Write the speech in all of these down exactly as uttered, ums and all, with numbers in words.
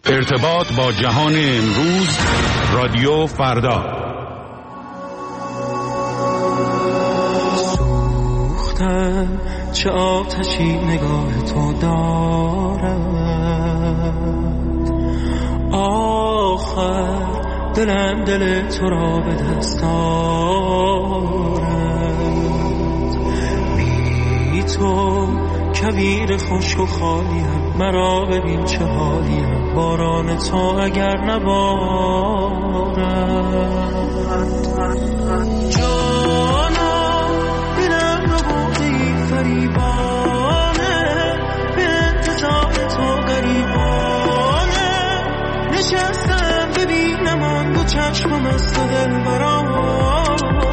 ارتباط با جهان امروز، رادیو فردا. سوختم چه آتشی نگاه تو دارد، آخر دلم دل تو را به دست دارد. بی تو کویر خشک و خالیم، مرا ببین چه حالیم، باران تو اگر نبارد. جانا دلم رو بودی فریبانه، به انتظار تو غریبانه، نشستم ببینم آن دو چشمم است و دل برانه.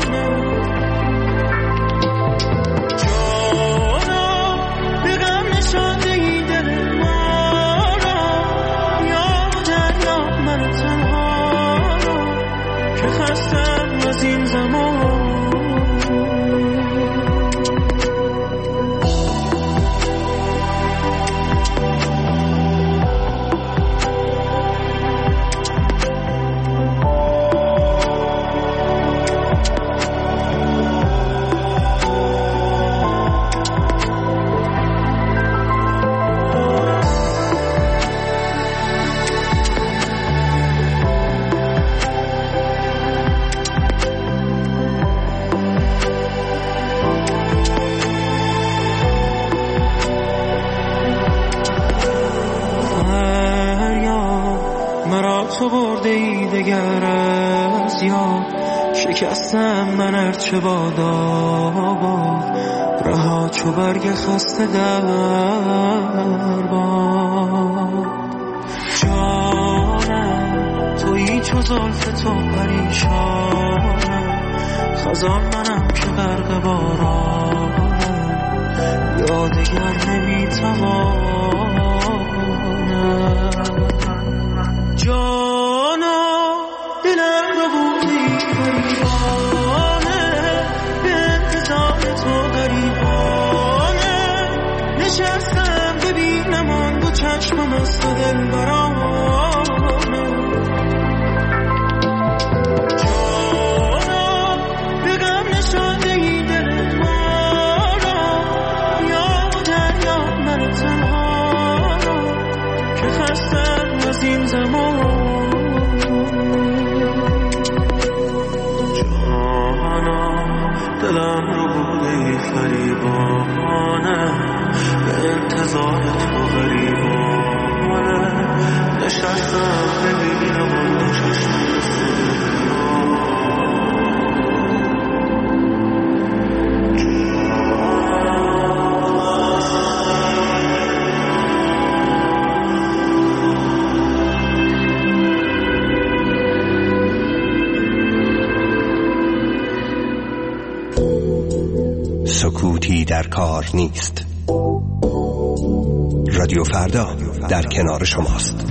تو برده ای دگر از یاد، شکستم من ارچه بادا باد، رها چو برگ خسته در باد. جانم تویی چو زلف تو پریشانم، خزان منم که غرق بارانم، یادگر نمیتوانم. جانا دلم رو بودی فریبانه، به انتظار تو غریبانه، نشستم ببینم آن دو چشمم است و دل برانه. جانا به غم نشانده ای دل ما را، یا دریا من تنها را، که خستم از این زمان. دلم رو بوده فریبانه، به انتظار تو غریبانه، نشستم ببینم آن دو چشمم سکوتی در کار نیست. رادیو فردا در کنار شماست.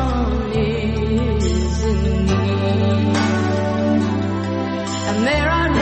And there are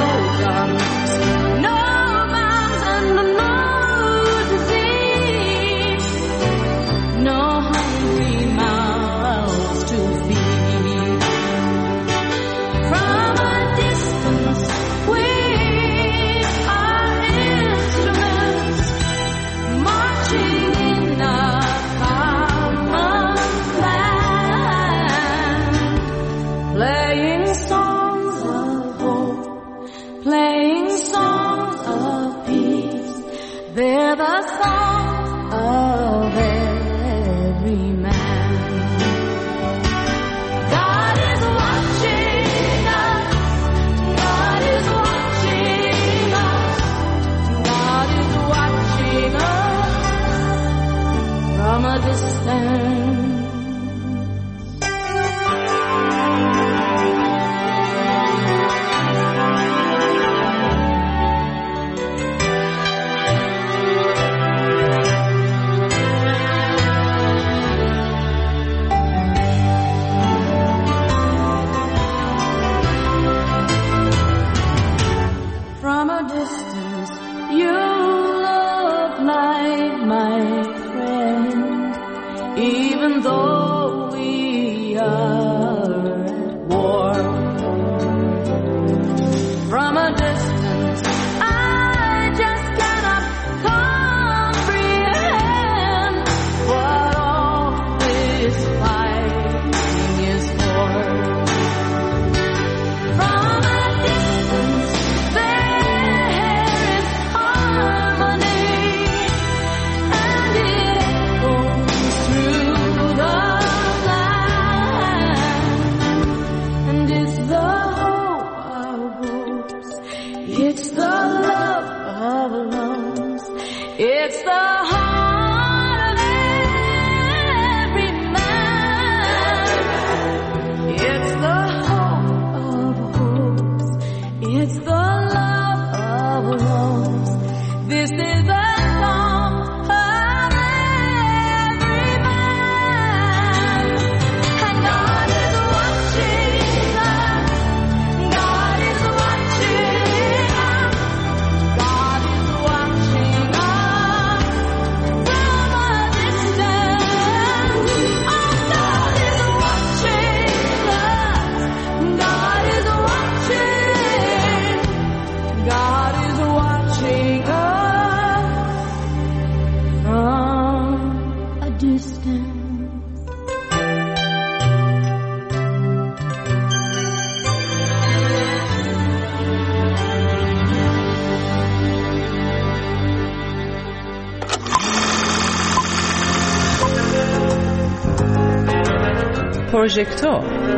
پروژکتور.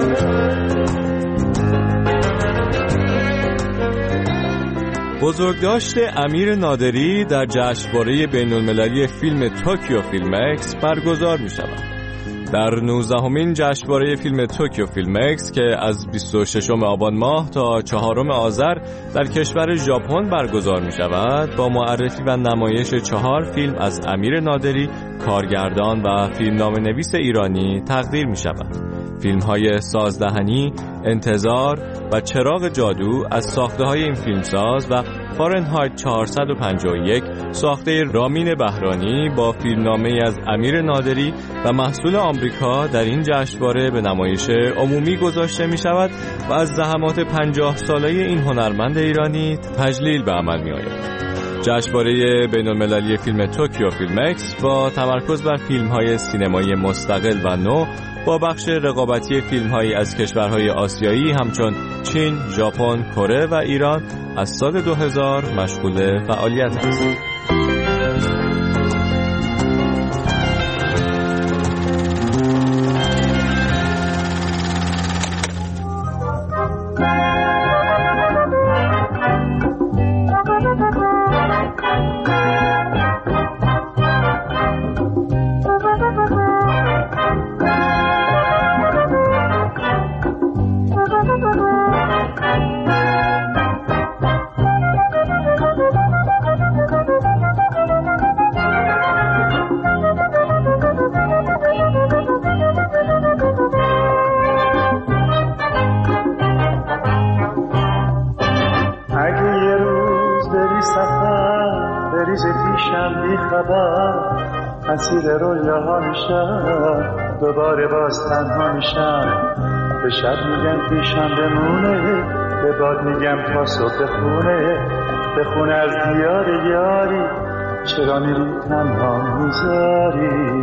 بزرگداشت امیر نادری در جشنواره بین‌المللی فیلم توکیو فیلم اکس برگزار می شود. در نوزدهمین جشنواره فیلم توکیو فیلم اکس که از بیست و ششم آبان ماه تا چهارم آذر در کشور ژاپن برگزار می شود، با معرفی و نمایش چهار فیلم از امیر نادری، کارگردان و فیلمنامه‌نویس ایرانی تقدیر می شود. فیلم های سازدهنی، انتظار و چراغ جادو از ساخته های این فیلمساز و فارنهایت چهارصد و پنجاه و یک ساخته رامین بهرانی با فیلمنامه از امیر نادری و محصول آمریکا در این جشنواره به نمایش عمومی گذاشته می شود و از زحمات پنجاه ساله این هنرمند ایرانی تجلیل به عمل می آید. جشنواره بین‌المللی فیلم توکیو فیلم اکس با تمرکز بر فیلم‌های سینمایی مستقل و نو با بخش رقابتی فیلم‌هایی از کشورهای آسیایی همچون چین، ژاپن، کره و ایران از سال دو هزار مشغول فعالیت است. اسیر رویاها میشم، دوباره باز تنها میشم. به شب میگم پیشم بمونه، به باد میگم تا صبح بخونه. بخونه از دیار یاری، چرا میری تنها میذاری.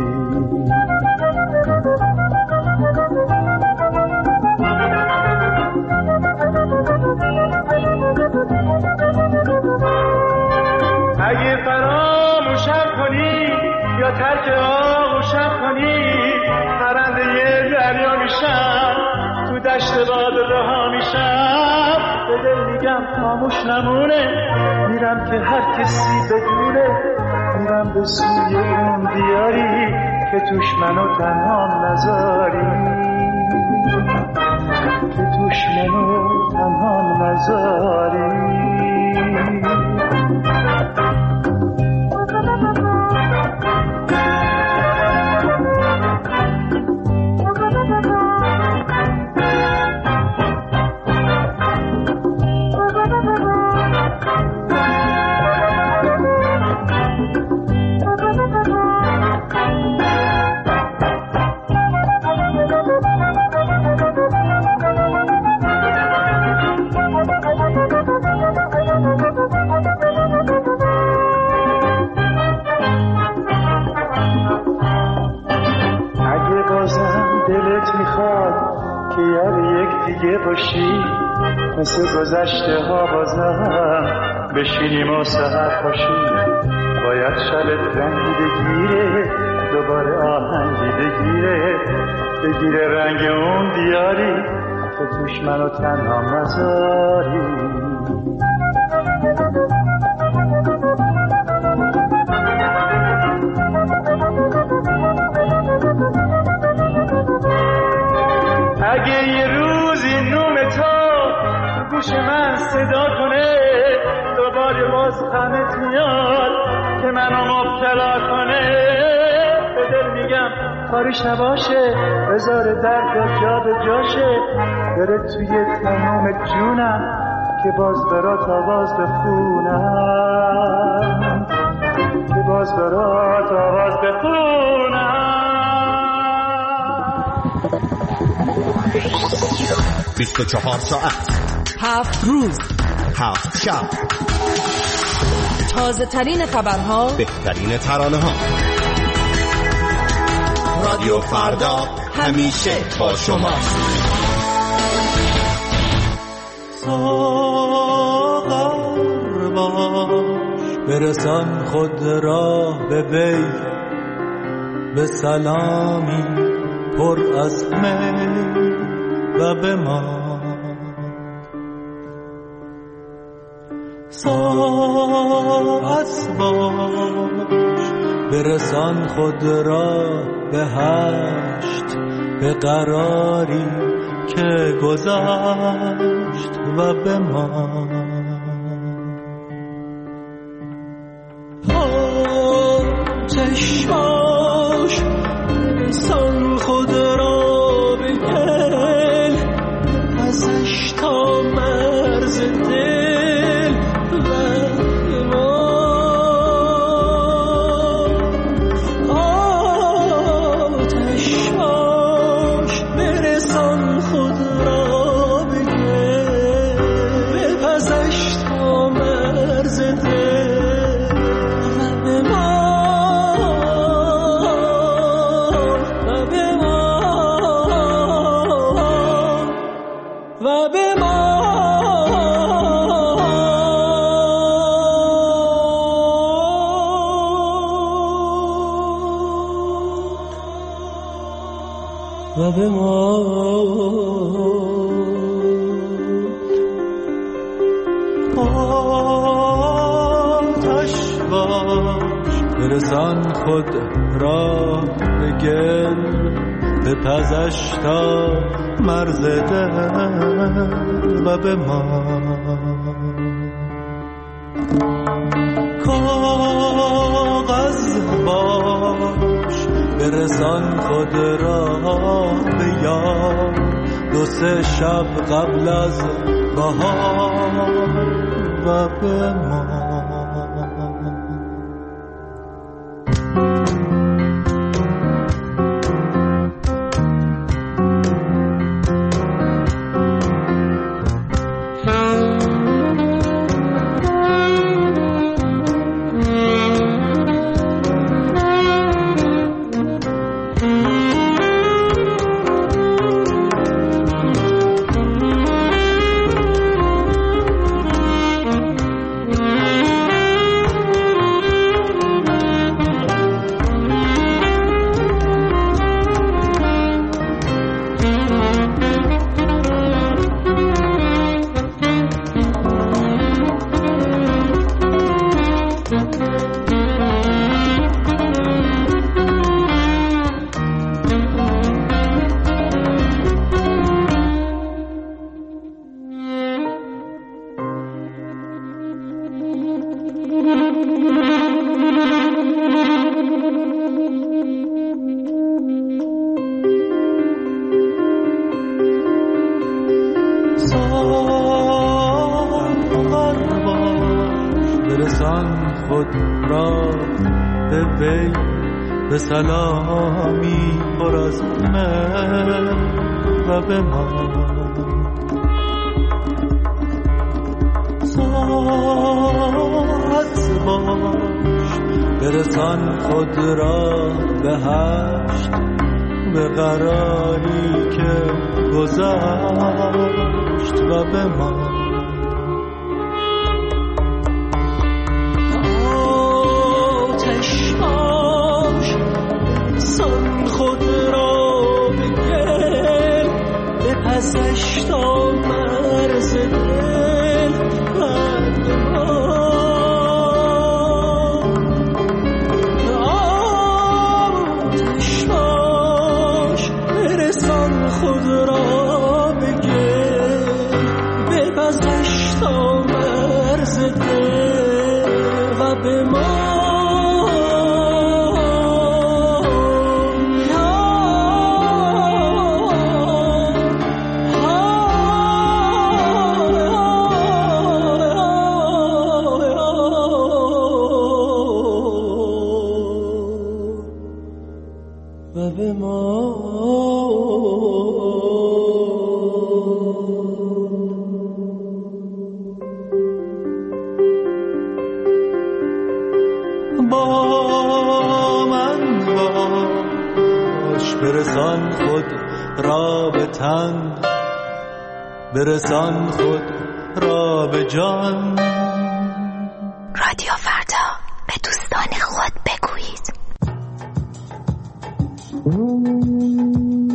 اگه فراموشم کنی یا ترک آغوشم کنی، پرنده یه دریا میشم، تو دشت باد رها میشم. به دل میگم خاموش نمونه، میرم که هر کسی بدونه. میرم به سوی اون دیاری که توش منو تنها نذاری، که توش منو تنها نذاری. مثل گذشته ها بازم بشینیم و سحر پاشیم. باید شبت رنگی بگیره، دوباره آهنگی بگیره، بگیره رنگ اون دیاری که توش منو تنها نذاری. اگه یه روزی نوم تو گوش من صدا کنه، دوباره باز غمت میاد که منو مبتلا کنه. به دل میگم کارش نباشه، بذاره درد جا به جاشه. بره توی تمام جونم که باز برات آواز بخونم، که باز برات آواز بخونم. بیست و چهار ساعت، هفت روز، هفت شب، تازه ترین خبرها، بهترین ترانه ها. رادیو فردا همیشه با شما. ساغر باش برسان خود راه به بی، به سلامی پر از می و به ما ساعت باش برسان خود را به هشت به قراری که گذشت و به ما آتش باش برسان خود را به گل ازش تا مرز دل و ما آتش باش برسان خود را به گل بپزش تا مرز دل و به ما و به ما و به ما آتش باش برسان خود را به گل بپزش تا مرز دل و به ما کاغذ باش برسان خود را به یار دو سه شب قبل از بهار و به ما برسان خود را به وی به سلامی پر از من و به ما ساعت باش برسان خود را به هشت به قراری که گذشت و به ما خود را به گل بپزش تا مرز دل و به ما آتش باش برسان خود را به گل بپزش تا مرز دل و به ما و به ما با من باش برسان خود را به تن برسان خود را به جان. رادیو فردا به دوستان خود بگویید.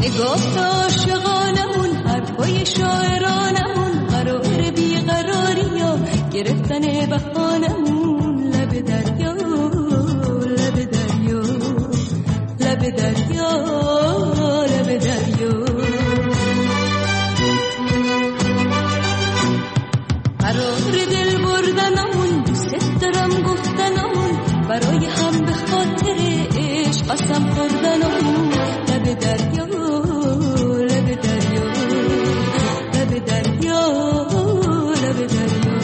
نگاه عاشقانمون حرفای شاعرانمون قرار بیقراری ها گرفتن بهانمون لب دریا لب دریا لب دریا لب دریا قرار دل بردنمون دوست دارم گفتنمون برای هم به خاطر عشق قسم خوردنمون لب دریا لب دریا لب دریا لب دریا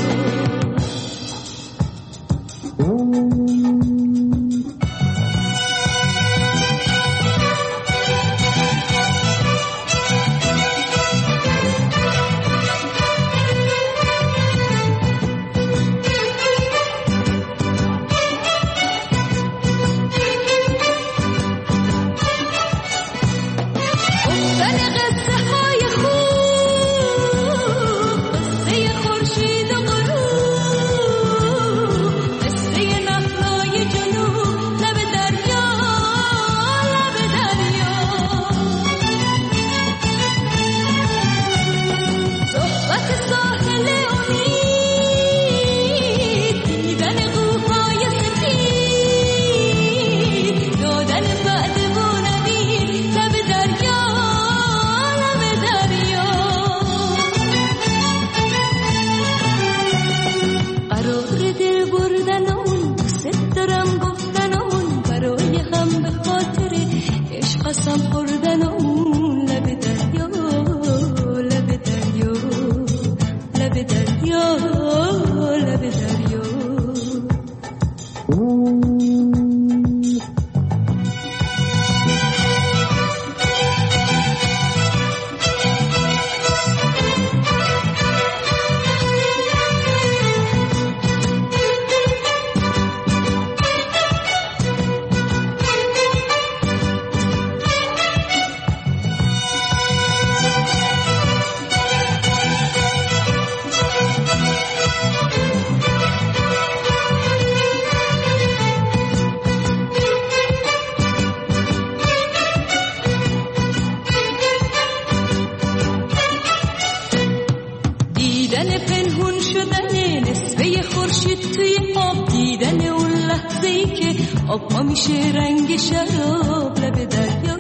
آب ها میشه رنگ شراب لب دریا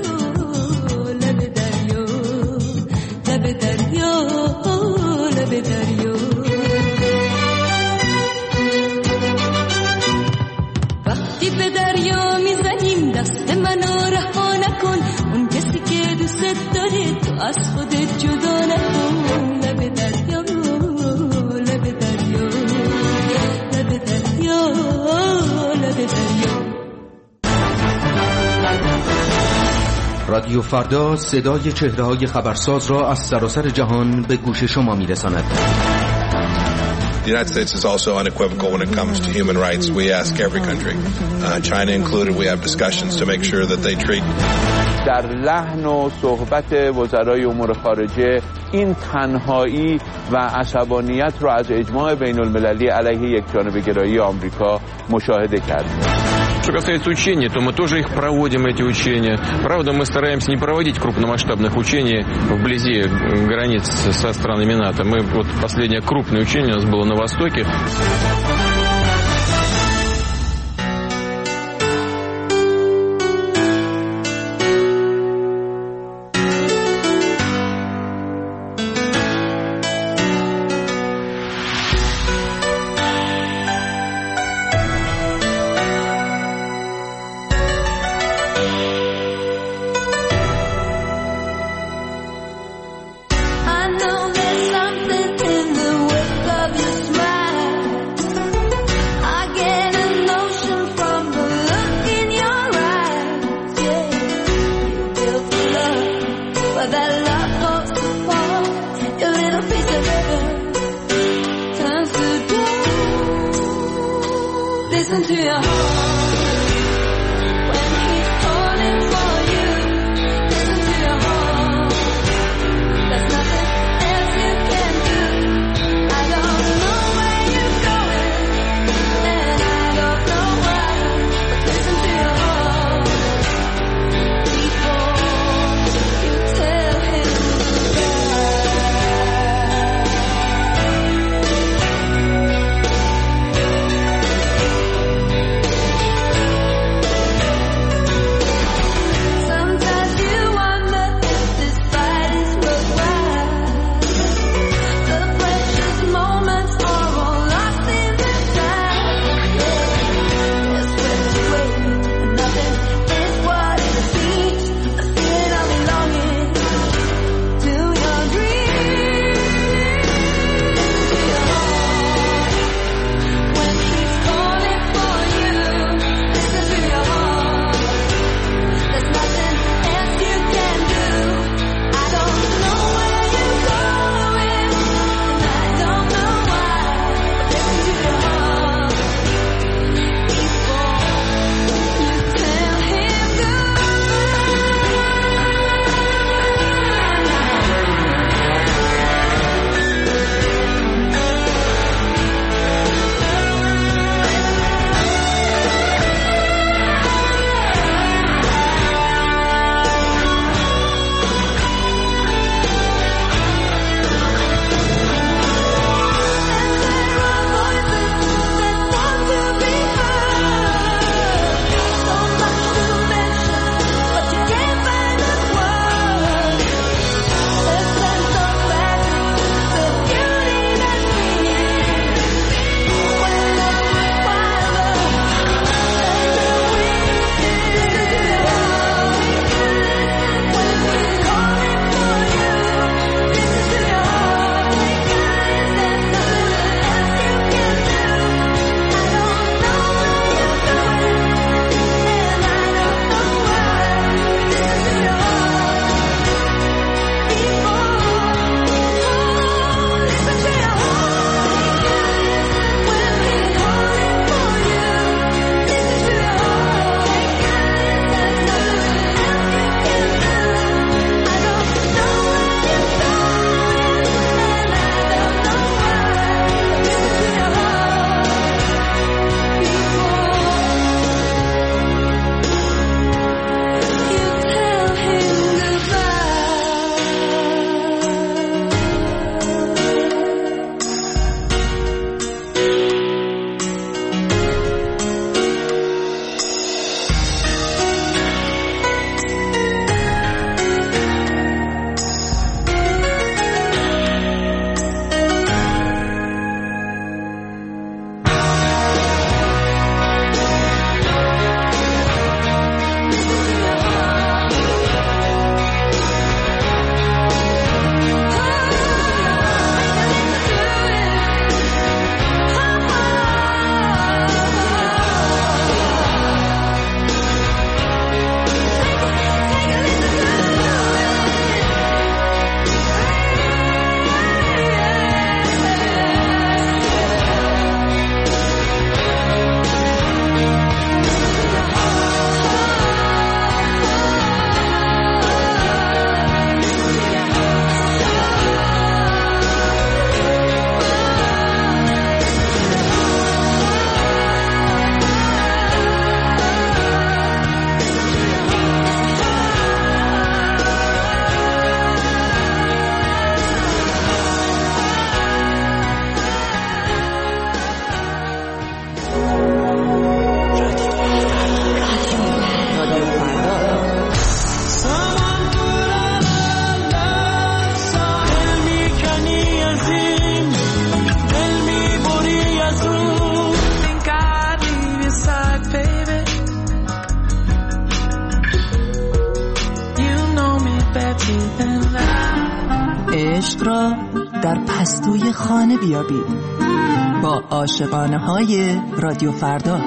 لب دریا لب دریا لب دریا وقتی به دریا میزنیم دست منو رها نکن اون کسی که دوست داره تو از خودت جدا نکن لب دریا لب دریا لب دریا لب دریا رادیو فردا صدای چهره‌های خبرساز را از سراسر جهان به گوش شما می‌رساند. The United States is also unequivocal when it comes to human rights. We ask every country, uh, China included, we have discussions to make sure that they treat. در لحن و صحبت وزرای امور خارجه این تنهایی و عصبانیت رو از اجماع بین المللی علیه یکجانبه‌گرایی آمریکا مشاهده کردیم. Что касается учений, то мы тоже их проводим, эти учения. Правда, мы стараемся не проводить крупномасштабных учений вблизи границ со странами НАТО. Мы, вот последнее крупное учение у нас было на Востоке. better than that. عشق را در پستوی خانه بیابید با عاشقانه های رادیو فردا.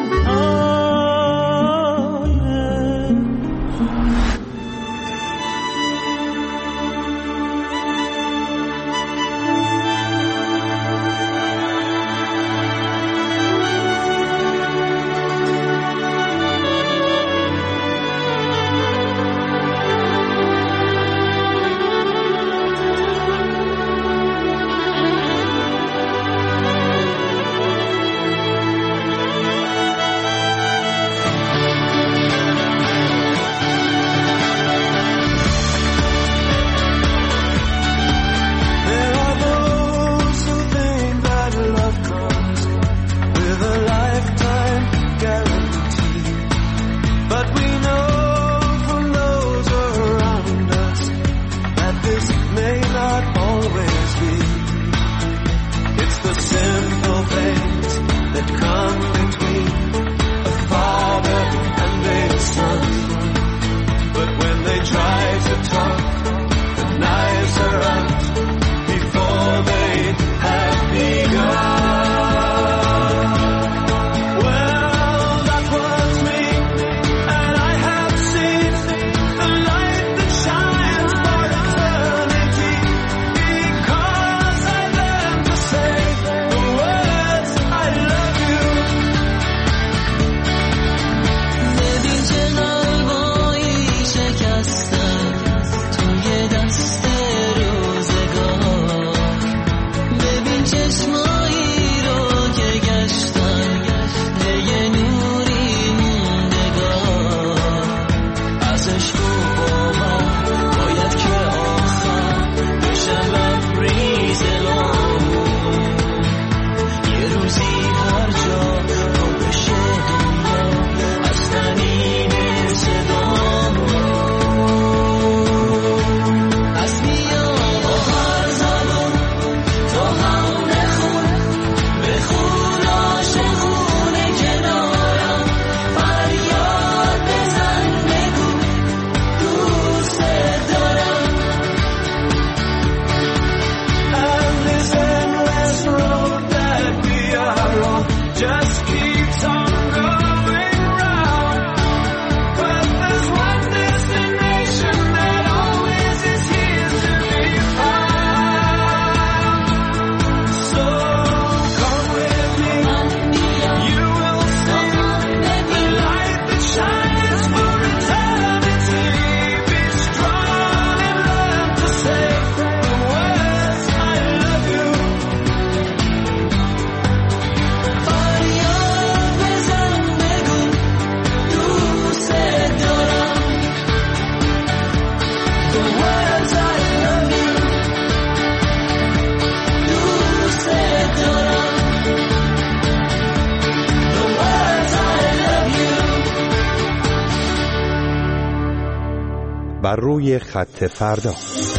بر روی خط فردا.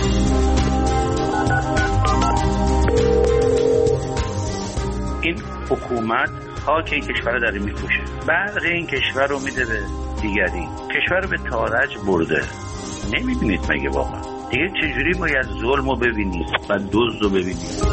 این حکومت خاک این کشور رو داره می‌کشه، برق این کشور رو میده به دیگری، کشور رو به تارج برده. نمی‌بینید مگه واقعا دیگه چجوری باید ظلم رو ببینید و دزد رو ببینید؟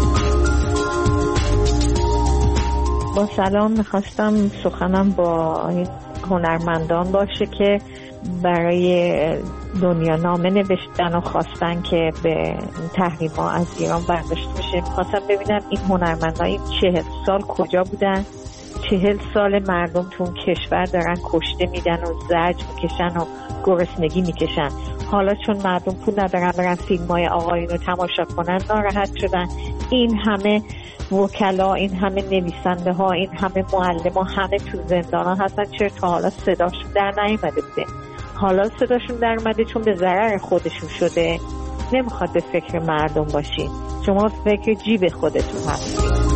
با سلام، میخواستم سخنم با هنرمندان باشه که برای دنیا نامه نوشتن و خواستن که به تحریم ها از ایران برداشته بشه. میخواستم ببینم این هنرمندان این چهل سال کجا بودن؟ چهل سال مردم تو اون کشور دارن کشته میدن و زجر میکشن و گرسنگی میکشن. حالا چون مردم پول ندارن برن فیلم های آقایون رو تماشا کنن ناراحت شدن. این همه وکلا، این همه نویسنده ها، این همه معلم ها همه تو زندان ها هستن. چرا تا حالا صداشون در نیومده بوده؟ حالا صداشون در اومده چون به ضرر خودشون شده. نمیخواد به فکر مردم باشین، شما فکر جیب خودتون هستین.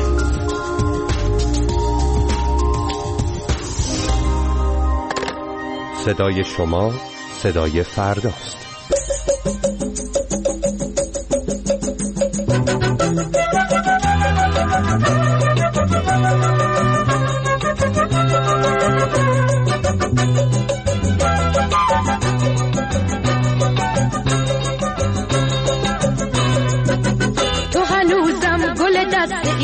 صدای شما صدای فرداست.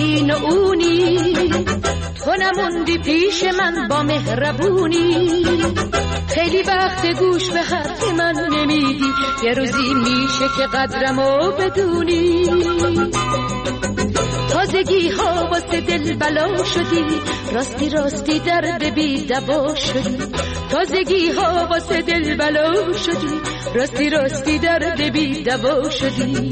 این و اونی، تو نموندی پیش من با مهربونی. خیلی وقت گوش به حرف من نمیدی، یه روزی میشه که قدرمو بدونی. تازگی ها واسه دل بلا شدی، راستی راستی درد بی دوا شدی. تازگی ها واسه دل بلا شدی، راستی راستی درد بی دوا شدی.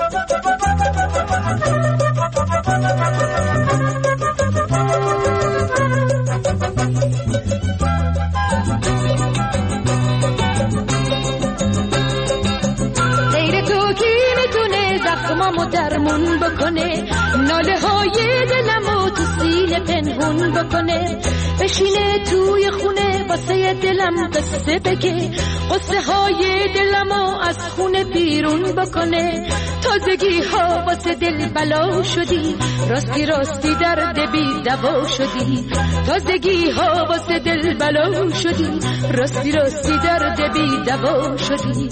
غیر تو کی میتونه زخمامو درمون بکنه، ناله های دلمو تو سینه پنهون بکنه. بشینه توی خونه واسه دلم قصه بگه، قصه های دلمو از خونه بیرون بکنه. تازگی ها واسه دل بلا شدی، راستی راستی درد بی دوا شدی. تازگی ها واسه دل بلا شدی، راستی راستی درد بی دوا شدی.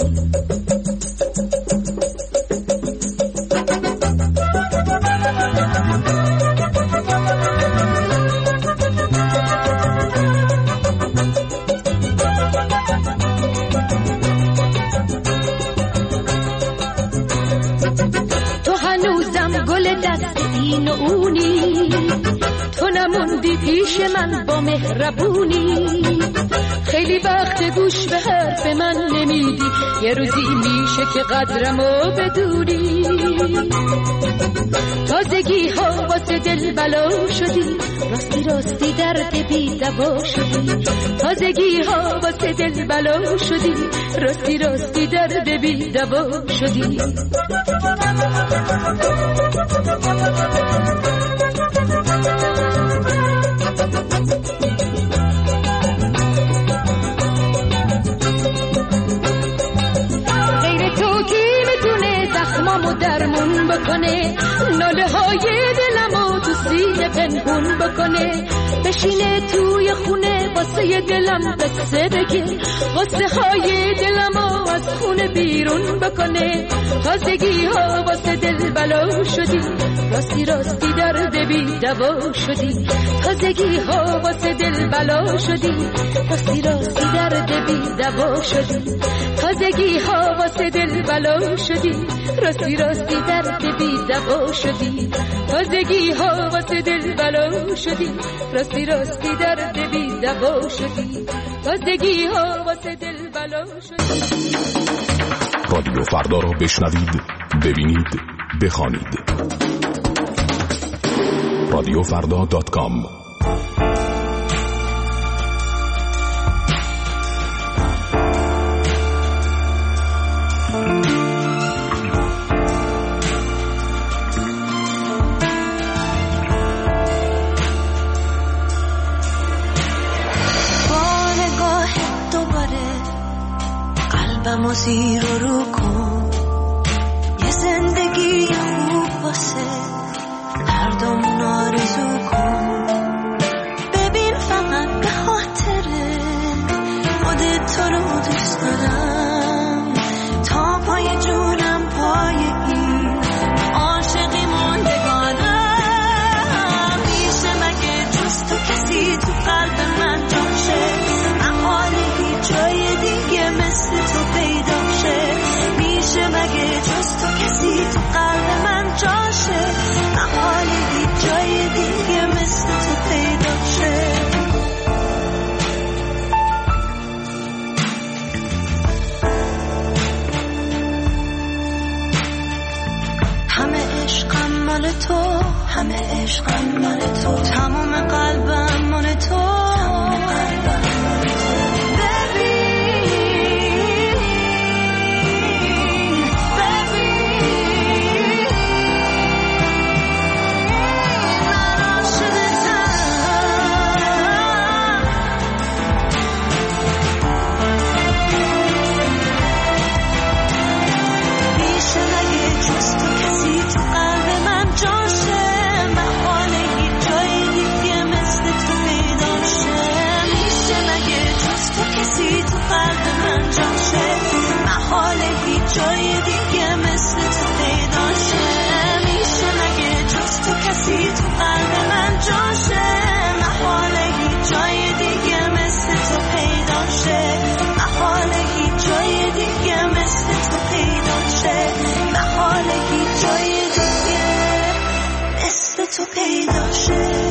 این و اونی، تو نموندی پیش من با مهربونی. خیلی وقت گوش به حرف من نمیدی، یه روزی میشه که قدرمو بدونی. تازگی ها واسه دل بلا شدی، راستی راستی درد بی دوا شدی. تازگی ها واسه دل بلا شدی، راستی راستی درد بی دوا شدی. غیر تو کی میتونه زخمامو درمون بکنه، ناله های دلمو تو سینه پنهون بکنه. بشینه توی خونه واسه دلم قصه بگه، قصه های دلمو از خونه بیرون بکنه. تازگی ها واسه دل بلا شدی، راستی راستی درد بی دوا شدی. تازگی ها واسه دل بلا شدی، راستی راستی درد بی دوا شدی. تازگی ها واسه دل بلا شدی، راستی راستی درد بی دوا شدی. تازگی ها واسه دل بلا شدی، راستی راستی درد بی دوا شدی. تازگی ها واسه دل بلا شدی. رادیو فردا را بشنوید، ببینید، بخوانید. رادیو فردا دات کام. قلبمو زیر و رو کن، یه زندگی خوب واسه هردومون آرزو کن. ببین فقط به خاطره خودت تو رو دوست دارم، تا پای جونم پای این عاشقی موندگانم. میشه مگه جز تو کسی تو قلب من جاشه، محاله هیچ جای دیگه مثل تو پیدا شه. میشه مگه جز تو کسی تو قلب من جاشه، محاله هیچ جای دیگه مثل تو پیدا شه. همه عشقم مال تو، همه عشقم مال تو، تمام قلبم مال تو. پیدا شه.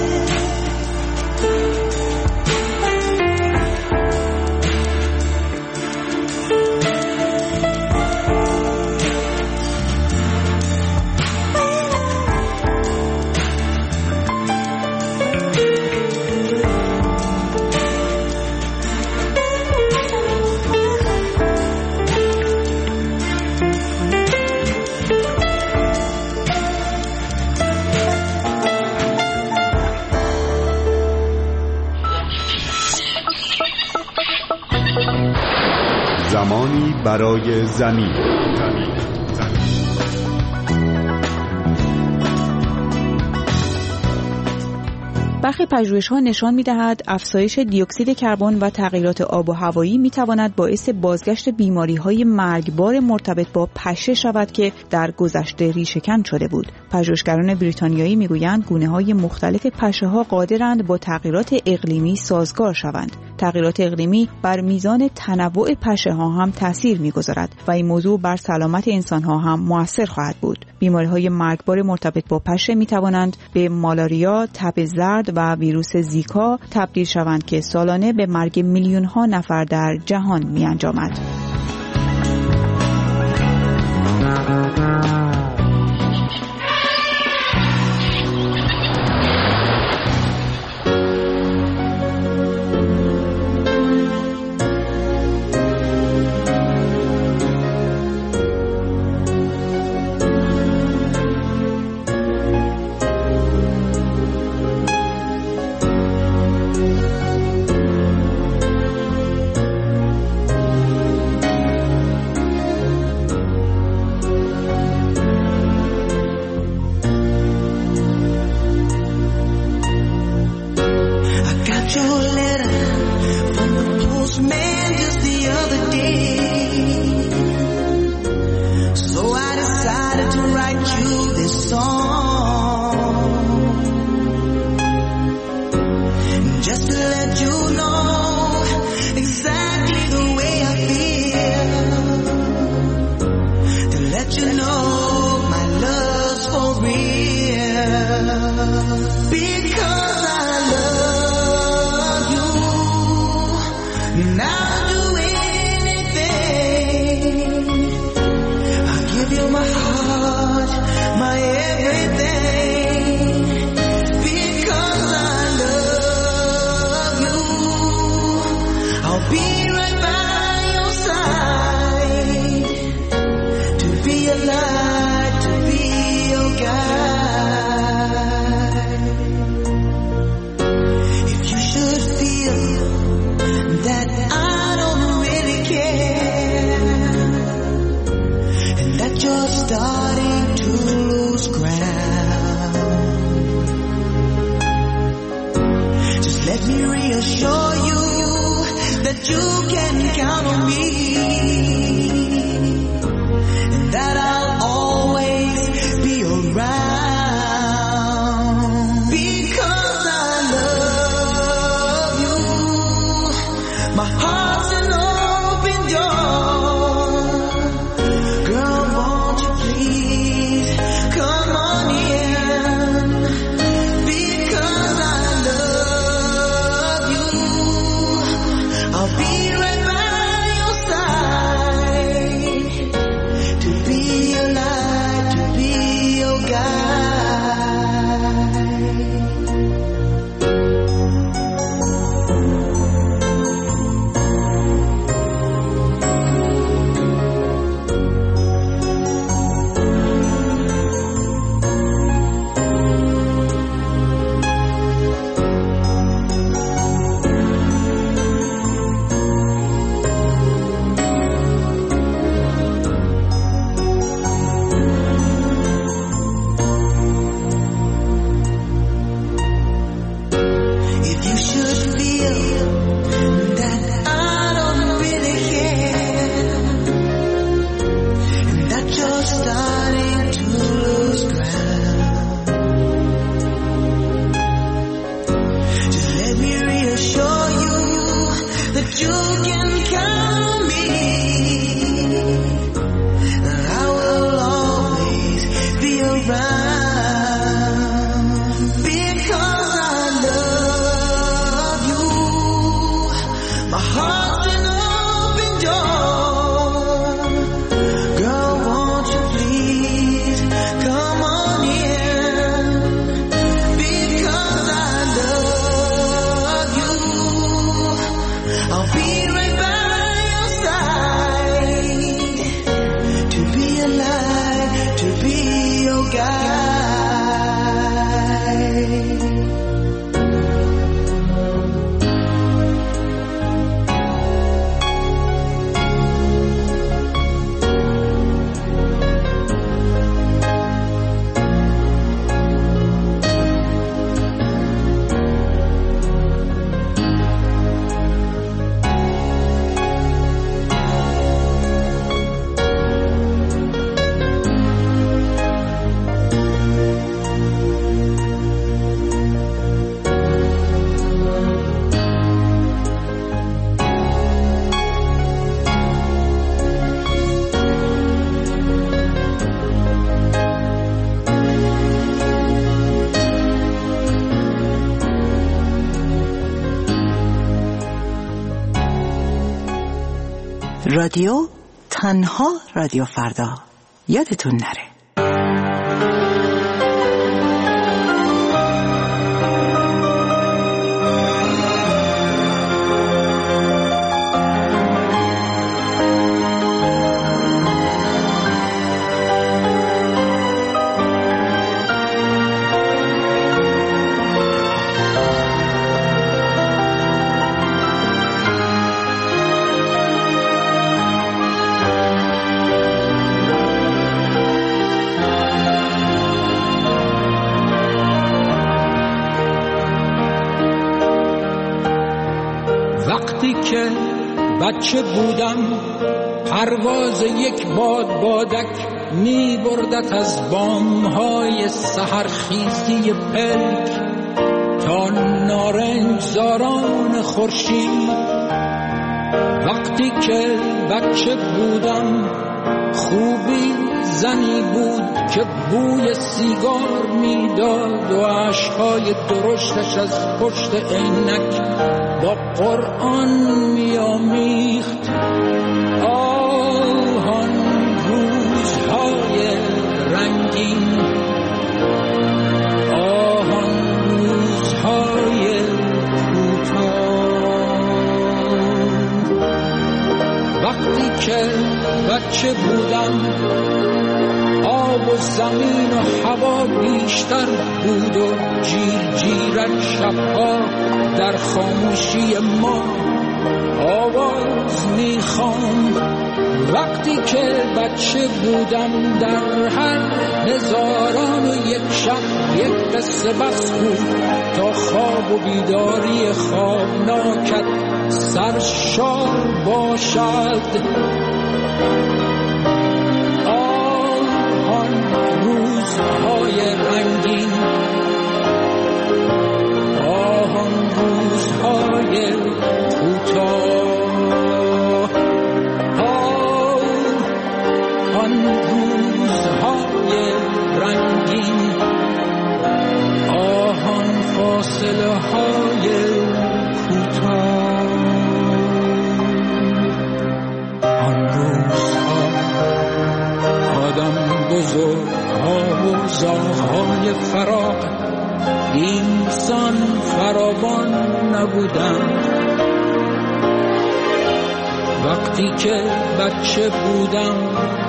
زمانی برای زمین. برخی پژوهش‌ها نشان می‌دهد افزایش دیوکسید کربن و تغییرات آب و هوایی می‌تواند باعث بازگشت بیماری‌های مرگبار مرتبط با پشه شود که در گذشته ریشه‌کن شده بود. پژوهشگران بریتانیایی می‌گویند گونه‌های مختلف پشه‌ها قادرند با تغییرات اقلیمی سازگار شوند. تغییرات اقلیمی بر میزان تنوع پشه‌ها هم تأثیر می‌گذارد و این موضوع بر سلامت انسان‌ها هم مؤثر خواهد بود. بیماری‌های مرگبار مرتبط با پشه می‌توانند به مالاریا، تب زرد و ویروس زیکا تبدیل شوند که سالانه به مرگ میلیون‌ها نفر در جهان می‌انجامد. Please رادیو تنها رادیو فردا، یادتون نره. وقتی که بچه بودم پرواز یک باد بادک می بردت از بامهای سحرخیزی پلک تا نارنج زاران خورشید. وقتی که بچه بودم خوبی زنی بود که بوی سیگار میداد و اشکای درشتش از پشت عینک با قرآن میامیخت. آهان روزهای رنگین، آهان روزهای کوتاه. وقتی که بچه بودم آب و زمین و هوا بیشتر بود و جیر جیرک شبها در خاموشی ما آواز میخواند. وقتی که بچه بودم در هر هزاران و یک شب یک قصه بس بود تا خواب و بیداری خوابناکت سرشار باشد. آهان روزهای رنگین، آهان روزهای کوتاه، آهان روزهای رنگین، آهان فاصله های کوتاه. آن روزها آدم بزرگها و زاغهای فراق اینسان فراوان نبودند. وقتی که بچه بودم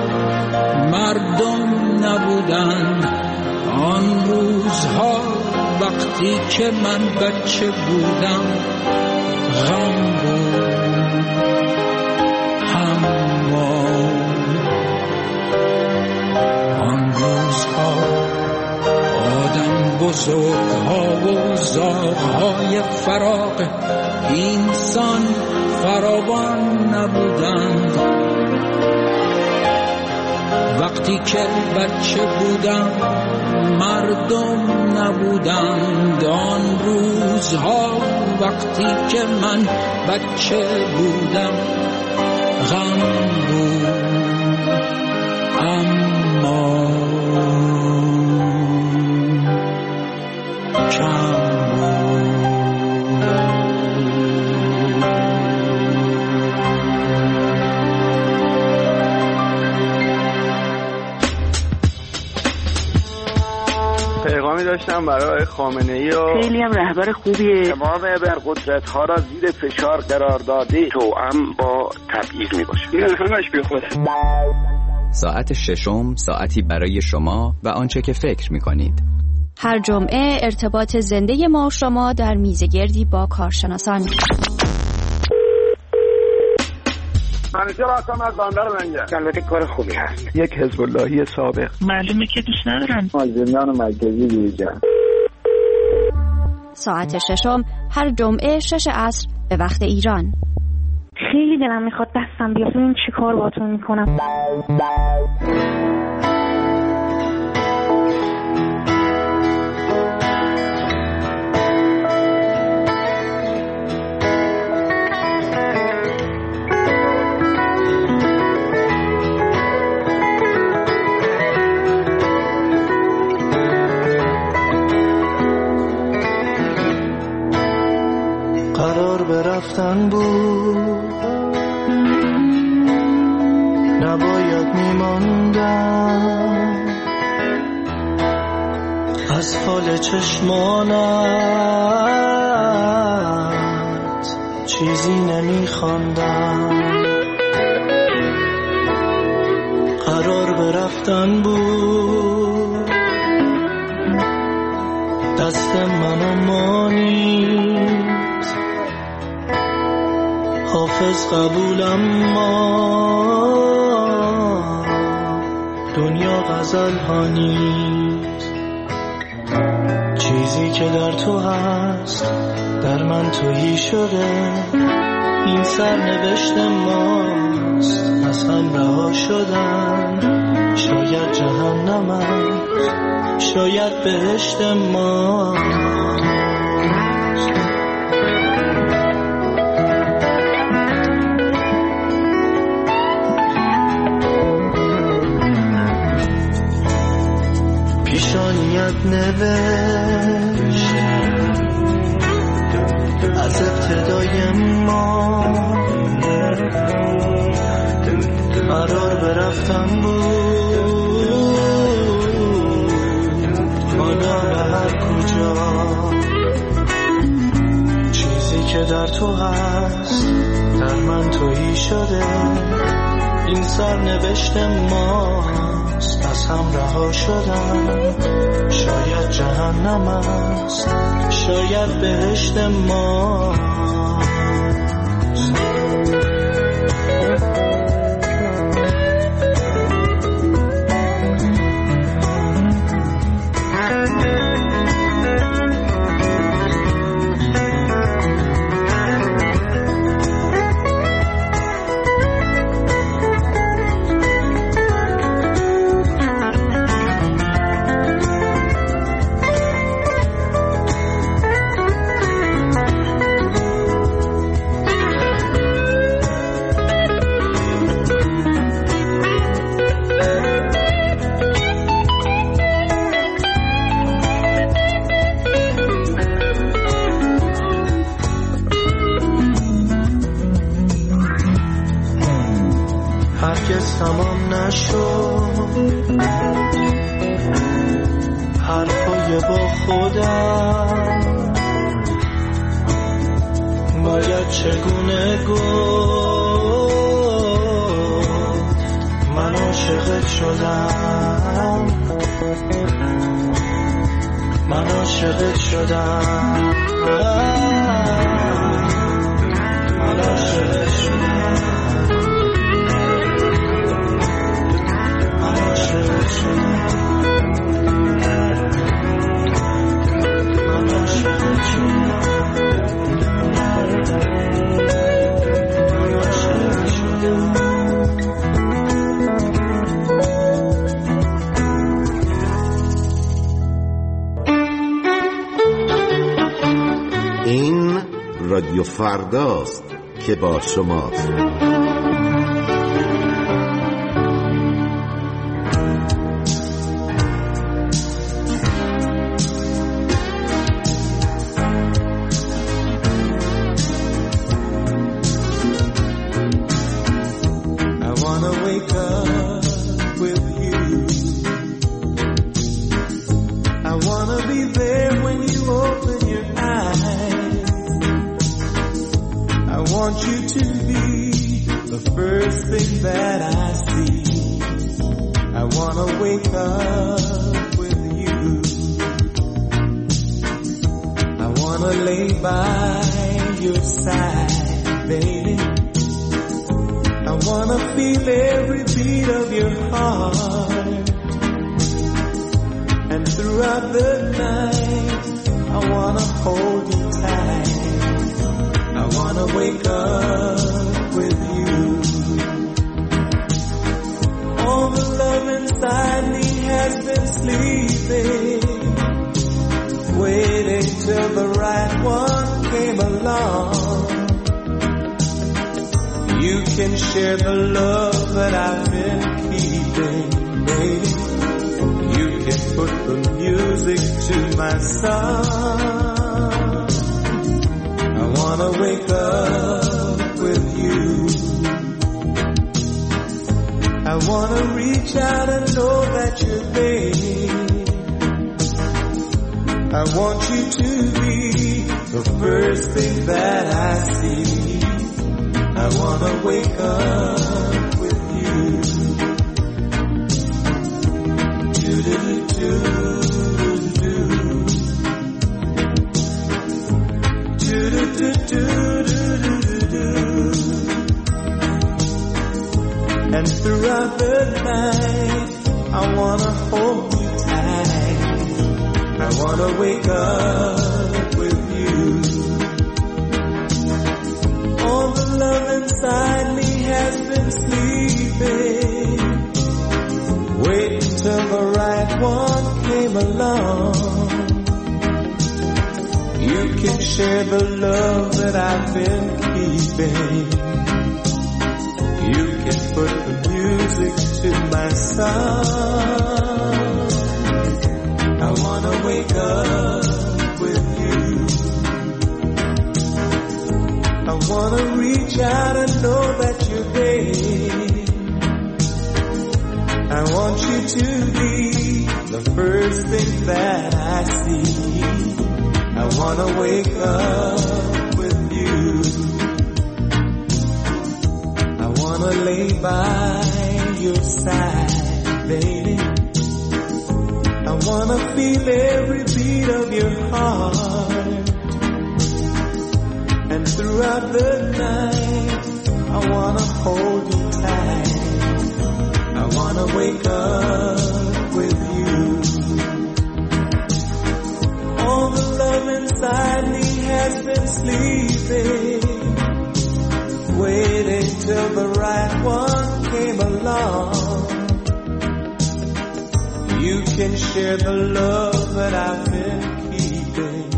مردم نبودند. آن روزها وقتی که من بچه بودم غم بود. آن روزها آدم بزرگها و زاغهای فراق اینسان فراوان نبودند. وقتی که بچه بودم مردم نبودند. آن روزها وقتی که من بچه بودم غم بود. اما کم پیغامی داشتم برای خامنه‌ای و خیلی هم رهبر خوبیه. امام ابرقدرت ها را زیر فشار قرار داده توأم با تبعیض میباشه. این همش بی خوده. ساعت ششم ساعتی برای شما و آنچه که فکر میکنید. هر جمعه ارتباط زنده ما و شما در میزگردی با کارشناسان. منیجر هستم از بندر منجر. البته کار خوبی هست. یک حزب اللهی سابق. معلومه که دوست ندارم. مازندران مرکزی دیجا. ساعت ششم هر جمعه شش عصر به وقت ایران. خیلی دلم میخواد دستم بیاد ببینم چی کار باهاتون میکنم. قرار به رفتن بود نباید میماندم از حال چشمانت چیزی نمیخواندم. قرار به رفتن بود دست من اما نیست، حافظ قبولم ما دنیا غزل ها نیست. چیزی که در تو هست در من تویی شده، این سرنوشت ماست از هم رها شدن. شاید جهنم شاید بهشت ما. پیشانیت نوشت از ابتدای ما، قرار به رفتن بود حالا به هر کجا. چیزی که در تو هست در من تویی شده، این سرنوشت ماست از هم رها شدن. شاید جهنم است شاید بهشت ما. هرگز تمام نشد حرفای با خودم، باید چگونه گفت من عاشقت شدم، من عاشقت شدم، من عاشقت شدم. این رادیو فرداست که با شماست. I wanna reach out and know that you're there. I want you to be the first thing that I see. I wanna wake up with you. Do-do-do-do-do-do. Do-do-do-do-do-do-do. And throughout the night, I wanna hold you tight. I wanna wake up with you. All the love inside me has been sleeping, waiting till the right one came along. You can share the love that I've been keeping. You can put the music to my song. I wanna wake up with you. I wanna reach out and know that you're there. I want you to be the first thing that I see. I wanna wake up with you. I wanna lay by your side, baby. I wanna feel every beat of your heart. And throughout the night, I wanna hold you tight. I wanna wake up with you. All the love inside me has been sleeping, waiting till the right one came along. You can share the love that I've been keeping.